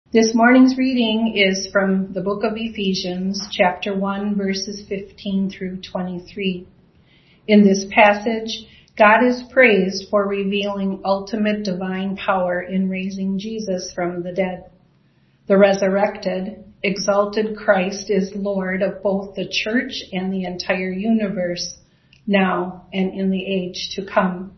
This morning's reading is from the book of Ephesians, chapter 1, verses 15 through 23. In this passage, God is praised for revealing ultimate divine power in raising Jesus from the dead. The resurrected, exalted Christ is Lord of both the church and the entire universe, now and in the age to come.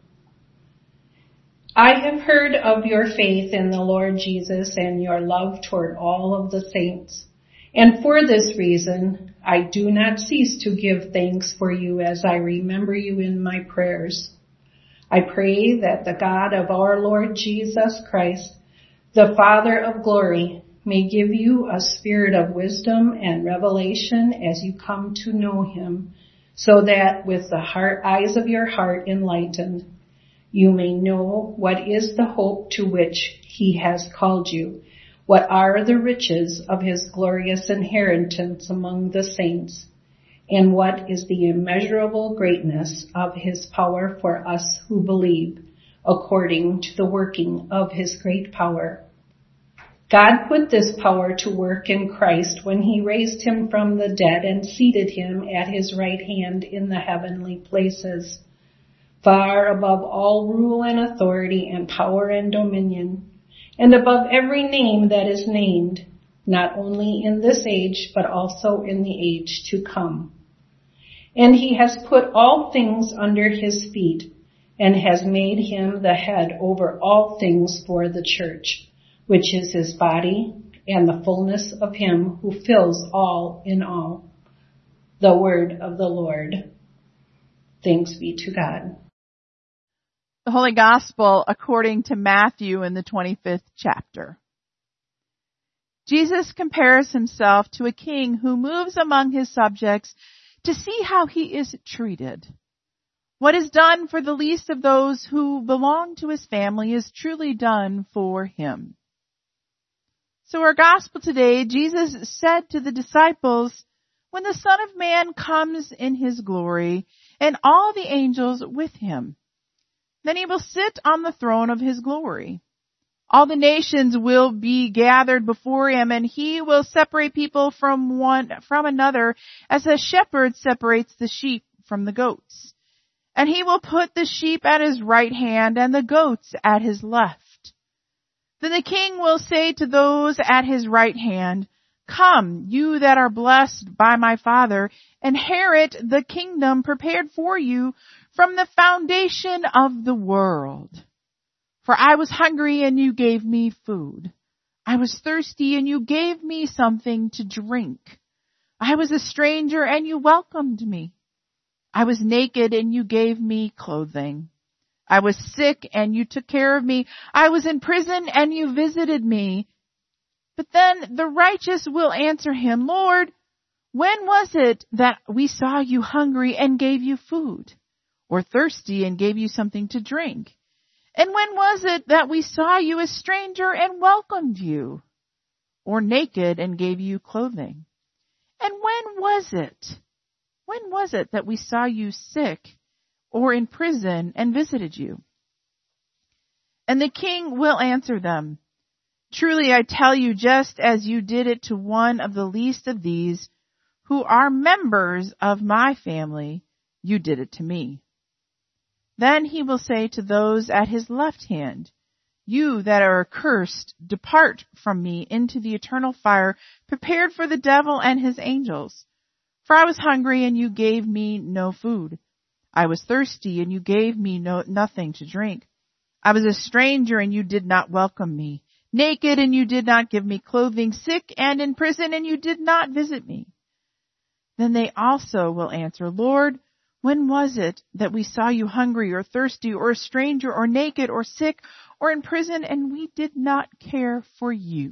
I have heard of your faith in the Lord Jesus and your love toward all of the saints. And for this reason, I do not cease to give thanks for you as I remember you in my prayers. I pray that the God of our Lord Jesus Christ, the Father of glory, may give you a spirit of wisdom and revelation as you come to know him, so that with the eyes of your heart enlightened, you may know what is the hope to which he has called you, what are the riches of his glorious inheritance among the saints, and what is the immeasurable greatness of his power for us who believe, according to the working of his great power. God put this power to work in Christ when he raised him from the dead and seated him at his right hand in the heavenly places, far above all rule and authority and power and dominion, and above every name that is named, not only in this age, but also in the age to come. And he has put all things under his feet, and has made him the head over all things for the church, which is his body, and the fullness of him who fills all in all. The word of the Lord. Thanks be to God. The Holy Gospel according to Matthew in the 25th chapter. Jesus compares himself to a king who moves among his subjects to see how he is treated. What is done for the least of those who belong to his family is truly done for him. So our Gospel today, Jesus said to the disciples, when the Son of Man comes in his glory and all the angels with him, then he will sit on the throne of his glory. All the nations will be gathered before him, and he will separate people from another as a shepherd separates the sheep from the goats. And he will put the sheep at his right hand and the goats at his left. Then the king will say to those at his right hand, come, you that are blessed by my Father, inherit the kingdom prepared for you from the foundation of the world. For I was hungry and you gave me food. I was thirsty and you gave me something to drink. I was a stranger and you welcomed me. I was naked and you gave me clothing. I was sick and you took care of me. I was in prison and you visited me. But then the righteous will answer him, Lord, when was it that we saw you hungry and gave you food? Or thirsty and gave you something to drink? And when was it that we saw you a stranger and welcomed you? Or naked and gave you clothing? And when was it that we saw you sick or in prison and visited you? And the king will answer them, truly I tell you, just as you did it to one of the least of these who are members of my family, you did it to me. Then he will say to those at his left hand, you that are accursed, depart from me into the eternal fire prepared for the devil and his angels. For I was hungry and you gave me no food. I was thirsty and you gave me nothing to drink. I was a stranger and you did not welcome me. Naked and you did not give me clothing. Sick and in prison and you did not visit me. Then they also will answer, Lord, when was it that we saw you hungry or thirsty or a stranger or naked or sick or in prison and we did not care for you?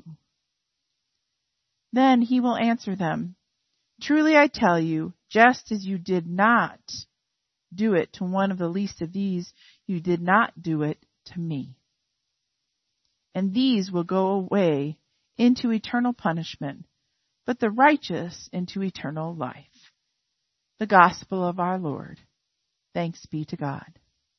Then he will answer them, truly I tell you, just as you did not do it to one of the least of these, you did not do it to me. And these will go away into eternal punishment, but the righteous into eternal life. The Gospel of our Lord. Thanks be to God.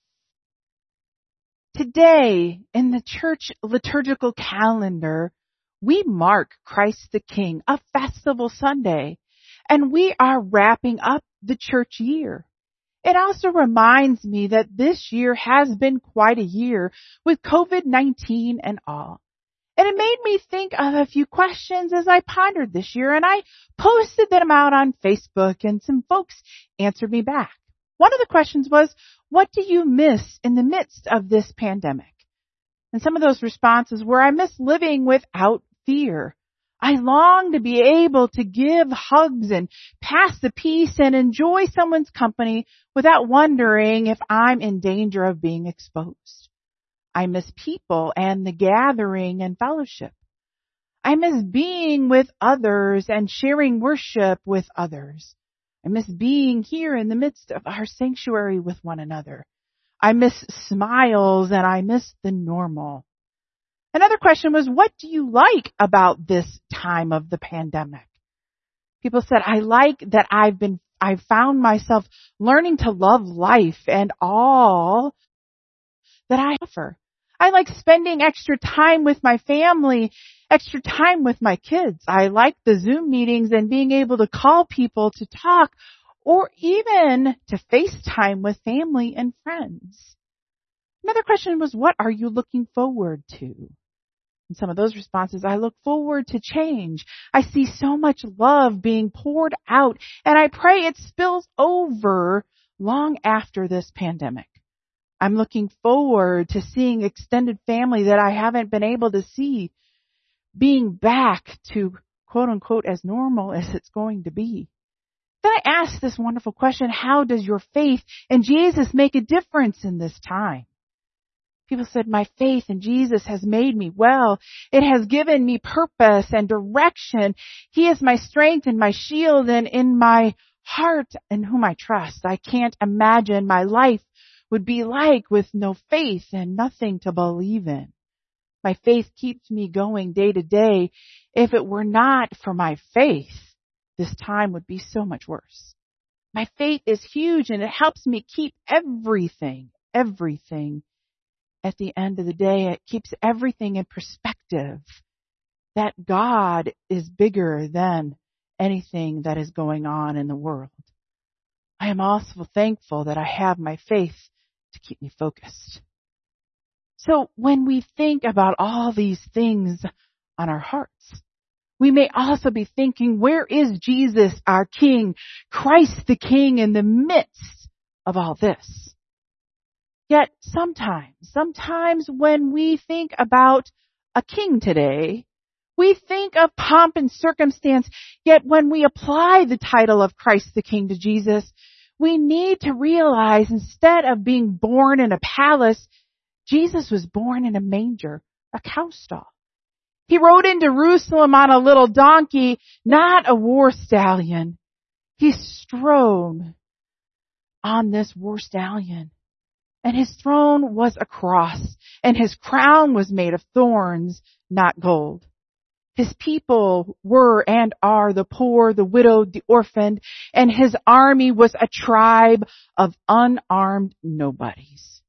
Today, in the church liturgical calendar, we mark Christ the King, a festival Sunday, and we are wrapping up the church year. It also reminds me that this year has been quite a year with COVID-19 and all. And it made me think of a few questions as I pondered this year, and I posted them out on Facebook, and some folks answered me back. One of the questions was, what do you miss in the midst of this pandemic? And some of those responses were, I miss living without fear. I long to be able to give hugs and pass the peace and enjoy someone's company without wondering if I'm in danger of being exposed. I miss people and the gathering and fellowship. I miss being with others and sharing worship with others. I miss being here in the midst of our sanctuary with one another. I miss smiles and I miss the normal. Another question was, what do you like about this time of the pandemic? People said, I like that I've found myself learning to love life and all that I offer. I like spending extra time with my family, extra time with my kids. I like the Zoom meetings and being able to call people to talk or even to FaceTime with family and friends. Another question was, what are you looking forward to? And some of those responses, I look forward to change. I see so much love being poured out, and I pray it spills over long after this pandemic. I'm looking forward to seeing extended family that I haven't been able to see being back to quote unquote as normal as it's going to be. Then I asked this wonderful question, how does your faith in Jesus make a difference in this time? People said, my faith in Jesus has made me well. It has given me purpose and direction. He is my strength and my shield and in my heart in whom I trust. I can't imagine my life would be like with no faith and nothing to believe in. My faith keeps me going day to day. If it were not for my faith, this time would be so much worse. My faith is huge and it helps me keep everything. At the end of the day, it keeps everything in perspective. That God is bigger than anything that is going on in the world. I am also thankful that I have my faith to keep me focused. So when we think about all these things on our hearts, we may also be thinking, where is Jesus, our King, Christ the King, in the midst of all this? Yet sometimes when we think about a king today, we think of pomp and circumstance. Yet when we apply the title of Christ the King to Jesus, we need to realize instead of being born in a palace, Jesus was born in a manger, a cow stall. He rode into Jerusalem on a little donkey, not a war stallion. He strode on this war stallion. And his throne was a cross, and his crown was made of thorns, not gold. His people were and are the poor, the widowed, the orphaned, and his army was a tribe of unarmed nobodies.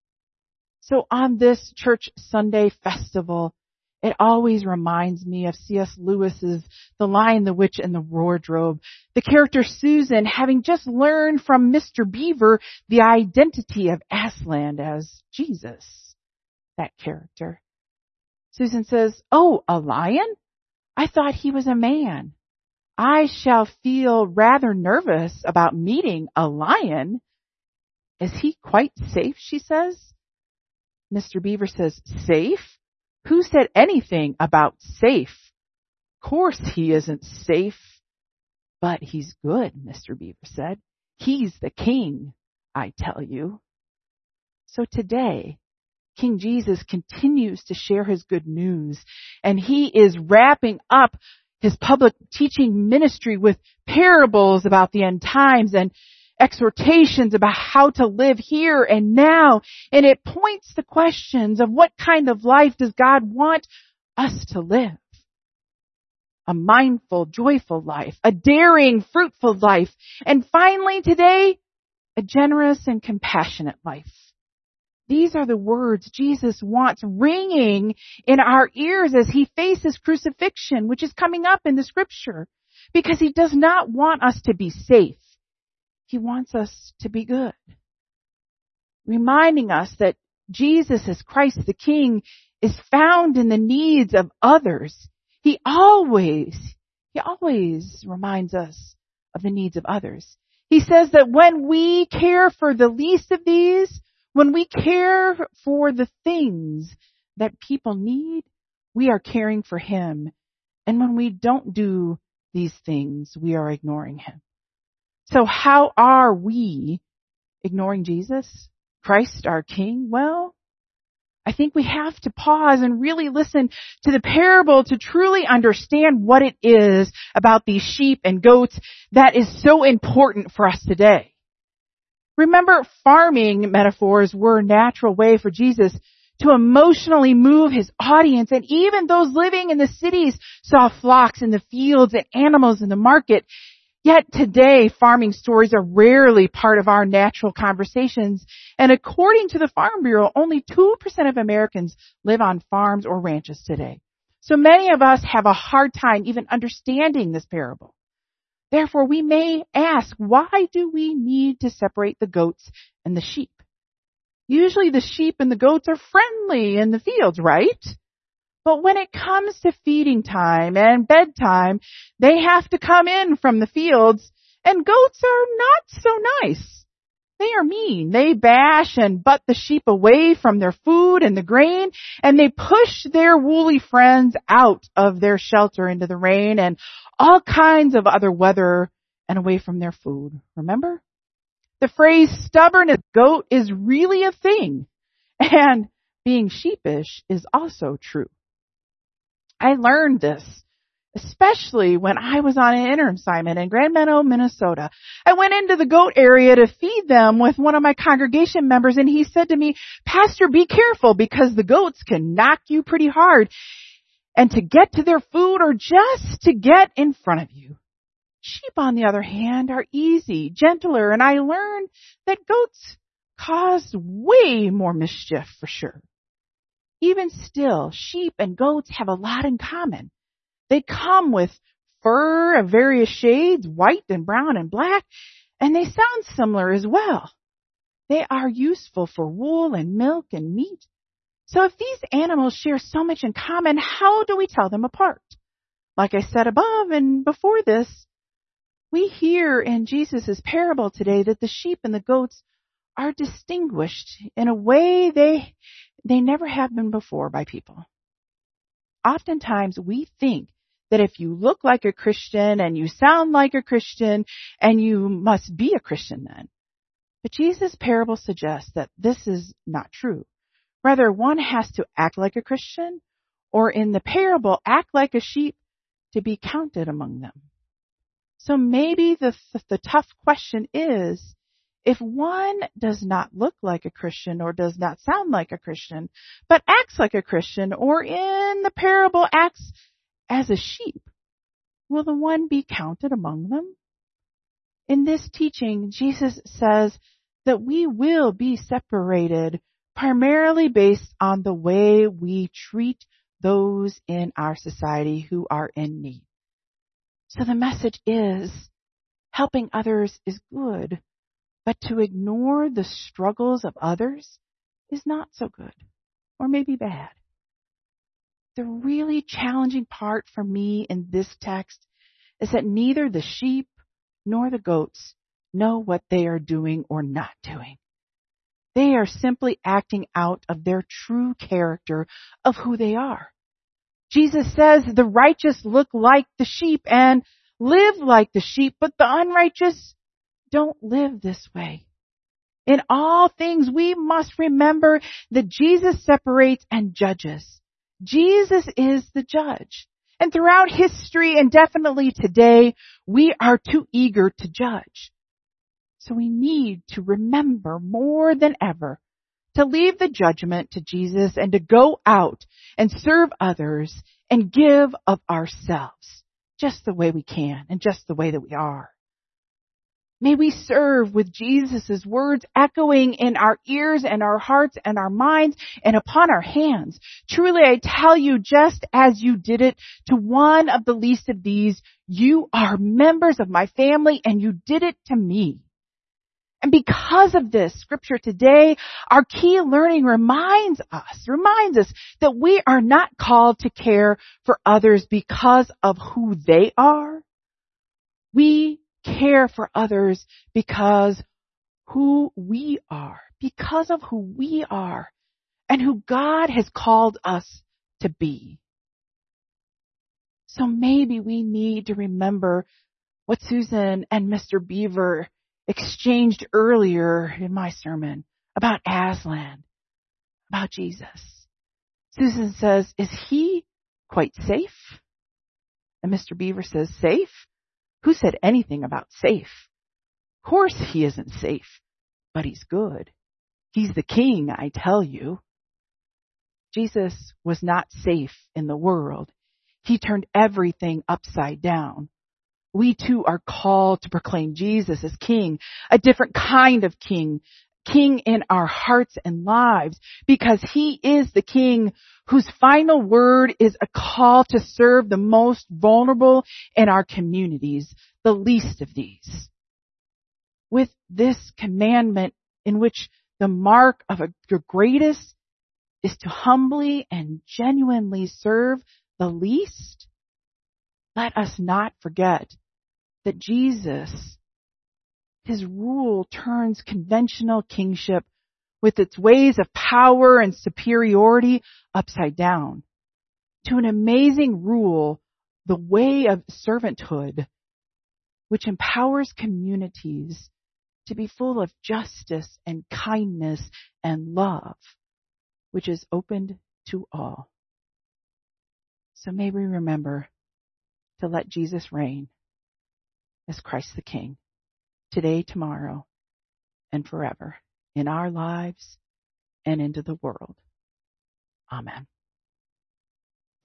So on this Church Sunday festival, it always reminds me of C.S. Lewis's The Lion, the Witch, and the Wardrobe. The character Susan, having just learned from Mr. Beaver the identity of Aslan as Jesus, that character. Susan says, "Oh, a lion? I thought he was a man. I shall feel rather nervous about meeting a lion. Is he quite safe?" she says. Mr. Beaver says, "Safe? Who said anything about safe? Course he isn't safe, but he's good," Mr. Beaver said. "He's the king, I tell you." So today, King Jesus continues to share his good news, and he is wrapping up his public teaching ministry with parables about the end times and exhortations about how to live here and now. And it points to questions of what kind of life does God want us to live? A mindful, joyful life, a daring, fruitful life, and finally today, a generous and compassionate life. These are the words Jesus wants ringing in our ears as he faces crucifixion, which is coming up in the scripture, because he does not want us to be safe. He wants us to be good. Reminding us that Jesus as Christ the King is found in the needs of others. He always reminds us of the needs of others. He says that when we care for the least of these, when we care for the things that people need, we are caring for him. And when we don't do these things, we are ignoring him. So how are we ignoring Jesus, Christ our King? Well, I think we have to pause and really listen to the parable to truly understand what it is about these sheep and goats that is so important for us today. Remember, farming metaphors were a natural way for Jesus to emotionally move his audience, and even those living in the cities saw flocks in the fields and animals in the market. Yet today, farming stories are rarely part of our natural conversations, and according to the Farm Bureau, only 2% of Americans live on farms or ranches today. So many of us have a hard time even understanding this parable. Therefore, we may ask, why do we need to separate the goats and the sheep? Usually the sheep and the goats are friendly in the fields, right? But when it comes to feeding time and bedtime, they have to come in from the fields, and goats are not so nice. They are mean. They bash and butt the sheep away from their food and the grain, and they push their woolly friends out of their shelter into the rain and all kinds of other weather and away from their food. Remember? The phrase stubborn as a goat is really a thing, and being sheepish is also true. I learned this, especially when I was on an interim assignment in Grand Meadow, Minnesota. I went into the goat area to feed them with one of my congregation members, and he said to me, "Pastor, be careful because the goats can knock you pretty hard and to get to their food or just to get in front of you. Sheep, on the other hand, are easy, gentler, and I learned that goats cause way more mischief for sure. Even still, sheep and goats have a lot in common. They come with fur of various shades, white and brown and black, and they sound similar as well. They are useful for wool and milk and meat. So if these animals share so much in common, how do we tell them apart? Like I said above and before this, we hear in Jesus' parable today that the sheep and the goats are distinguished in a way they never have been before by people. Oftentimes we think that if you look like a Christian and you sound like a Christian and you must be a Christian then. But Jesus' parable suggests that this is not true. Rather, one has to act like a Christian, or in the parable, act like a sheep to be counted among them. So maybe the tough question is, if one does not look like a Christian or does not sound like a Christian, but acts like a Christian, or in the parable acts as a sheep, will the one be counted among them? In this teaching, Jesus says that we will be separated primarily based on the way we treat those in our society who are in need. So the message is, helping others is good, but to ignore the struggles of others is not so good, or maybe bad. The really challenging part for me in this text is that neither the sheep nor the goats know what they are doing or not doing. They are simply acting out of their true character of who they are. Jesus says the righteous look like the sheep and live like the sheep, but the unrighteous don't live this way. In all things, we must remember that Jesus separates and judges. Jesus is the judge. And throughout history, and definitely today, we are too eager to judge. So we need to remember more than ever to leave the judgment to Jesus and to go out and serve others and give of ourselves just the way we can and just the way that we are. May we serve with Jesus' words echoing in our ears and our hearts and our minds and upon our hands. Truly, I tell you, just as you did it to one of the least of these, you are members of my family and you did it to me. And because of this, Scripture today, our key learning reminds us that we are not called to care for others because of who they are. We care for others because of who we are and who God has called us to be. So maybe we need to remember what Susan and Mr. Beaver exchanged earlier in my sermon about Aslan, about Jesus. Susan says, is he quite safe? And Mr. Beaver says, safe? Who said anything about safe? Of course he isn't safe, but he's good. He's the king, I tell you. Jesus was not safe in the world. He turned everything upside down. We too are called to proclaim Jesus as king, a different kind of king in our hearts and lives, because he is the king whose final word is a call to serve the most vulnerable in our communities, the least of these. With this commandment in which the mark of the greatest is to humbly and genuinely serve the least, let us not forget that Jesus, his rule turns conventional kingship with its ways of power and superiority upside down to an amazing rule, the way of servanthood, which empowers communities to be full of justice and kindness and love, which is opened to all. So may we remember to let Jesus reign as Christ the King, today, tomorrow, and forever, in our lives and into the world. Amen.